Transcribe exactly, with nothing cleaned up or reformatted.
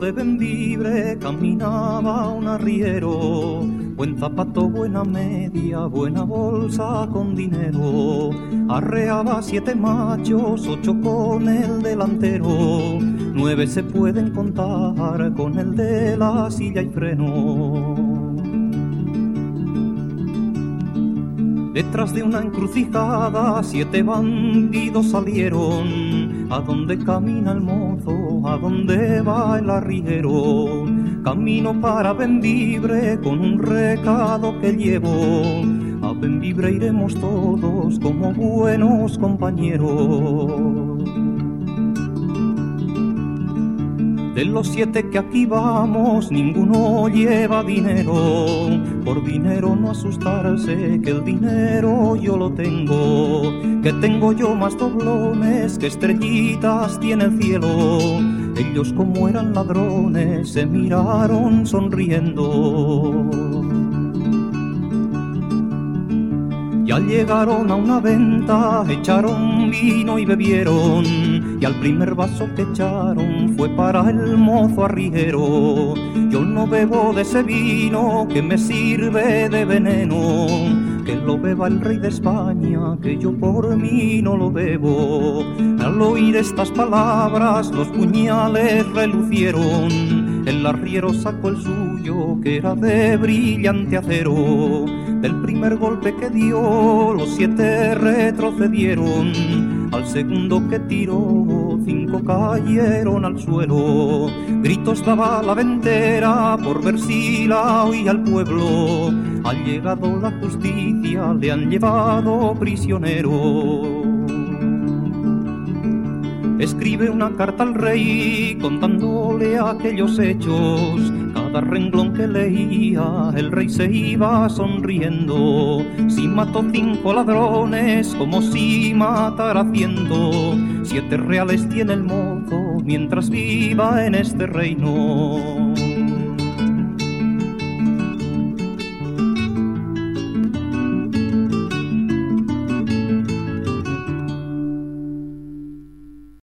de Bembibre caminaba un arriero, buen zapato, buena media, buena bolsa con dinero. Arreaba siete machos, ocho con el delantero, nueve se pueden contar con el de la silla y freno. Detrás de una encrucijada siete bandidos salieron. ¿A dónde camina el mozo? ¿A dónde va el arriero? Camino para Bembibre con un recado que llevo. A Bembibre iremos todos como buenos compañeros. De los siete que aquí vamos, ninguno lleva dinero. Por dinero no asustarse, que el dinero yo lo tengo. Que tengo yo más doblones que estrellitas tiene el cielo. Ellos, como eran ladrones, se miraron sonriendo. Ya llegaron a una venta, echaron vino y bebieron, y al primer vaso que echaron fue para el mozo arriero. Yo no bebo de ese vino que me sirve de veneno, que lo beba el rey de España, que yo por mí no lo bebo. Al oír estas palabras los puñales relucieron. El arriero sacó el suyo, que era de brillante acero. Del primer golpe que dio, los siete retrocedieron. Al segundo que tiró, cinco cayeron al suelo. Gritos daba la ventera por ver si la oía el pueblo. Ha llegado la justicia, le han llevado prisionero. Escribe una carta al rey contándole aquellos hechos. Cada renglón que leía el rey se iba sonriendo. Si mató cinco ladrones, como si matara ciento. Siete reales tiene el mozo mientras viva en este reino.